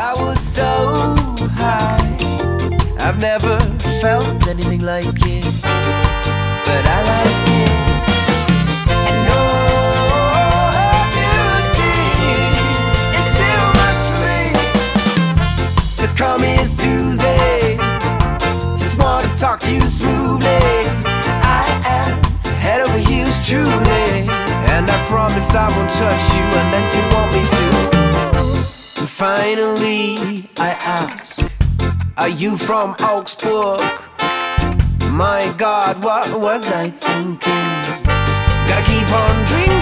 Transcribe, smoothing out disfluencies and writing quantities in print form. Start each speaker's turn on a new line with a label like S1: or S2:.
S1: I was so high. I've never felt anything like it, but I like it. And no beauty is too much for me. So call me Susie, just wanna talk to you smoothly. I am head over heels truly, and I promise I won't touch you unless you want me to. And finally I ask, are you from Augsburg? My God, what was I thinking? Gotta keep on drinking.